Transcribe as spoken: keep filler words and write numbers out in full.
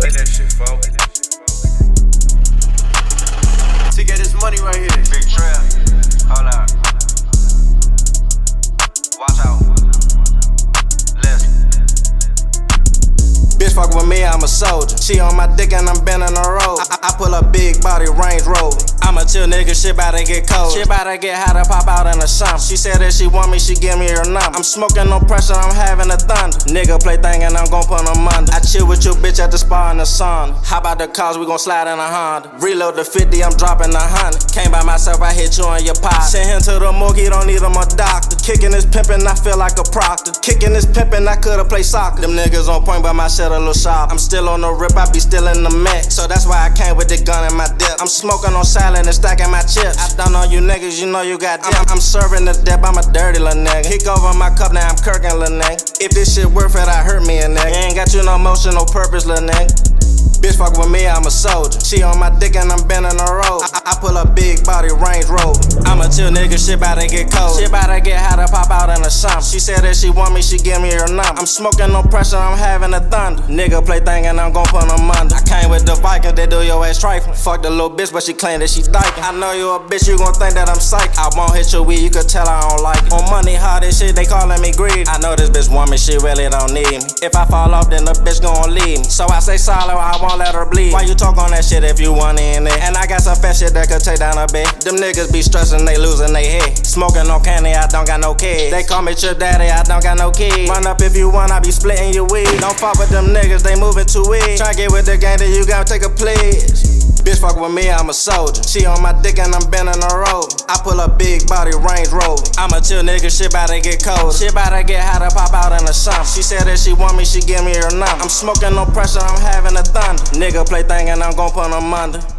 Let that shit fall. To get this money right here. Big trap. Hold out. Watch out. Listen. Bitch fuck with me, I'm a soldier. She on my dick and I'm bending the road. I, I pull a big body Range Rover. I'm a chill nigga, shit bout to get cold. Shit bout to get hot to pop out in the summer. She said that she want me, she give me her number. I'm smoking no pressure, I'm having a thunder. Nigga play thing and I'm gon' put them under. I chill with your bitch at the spa in the sauna. How about the cars, we gon' slide in a Honda. Reload the fifty, I'm dropping a hundred. Came by myself, I hit you on your pot. Send him to the morgue, he don't need him a doctor. Kicking this pimpin', I feel like a proctor. Kicking this pimpin', I could've played soccer. Them niggas on point, but my shit a little sharp. I'm still on the rip, I be still in the mix. So that's why I came with the gun in my dip. I'm smoking on silent and stacking my chips. I don't know you niggas, you know you got dip. I'm, I'm serving the dip, I'm a dirty little nigga. Kick over my cup, now I'm kirking little nigga. If this shit worth it, I hurt me a nigga. Ain't got you no motion, no purpose, little nigga. Bitch fuck with me, I'm a soldier. She on my dick and I'm bending the road. I, I pull a big body Range Rover. I'm a chill nigga, shit bout to get cold. Shit bout to get hot to pop out in the summer. She said that she want me, she give me her number. I'm smoking no pressure, I'm having a thunder. Nigga play thing and I'm gon' put them under. I came with the Vikings, they do your ass trifling. Fuck the little bitch, but she claim that she dyking. I know you a bitch, you gon' think that I'm psych. I won't hit your weed, you could tell I don't like it. On money, hard as shit, they calling me greedy. I know this bitch want me, she really don't need me. If I fall off, then the bitch gon' leave me. So I say solid, I won't let her bleed. Why you talk on that shit if you want in it? And I got some fat shit that could take down a bed. Them niggas be stressing, they losing they head. Smoking on candy, I don't got no kids. They call me your daddy, I don't got no kids. Run up if you want, I be splitting your weed. Don't fuck with them niggas, they moving too weak. Try get with the gang, then you gotta take a pledge. Bitch fuck with me, I'm a soldier. She on my dick and I'm bending the road. I pull a big body Range Rover. I'm a chill nigga, shit bout to get cold. Shit bout to get hot to pop out in the summer. She said that she want me, she give me her number. I'm smoking no pressure, I'm having a thunder. Nigga play thing and I'm gon' put them under.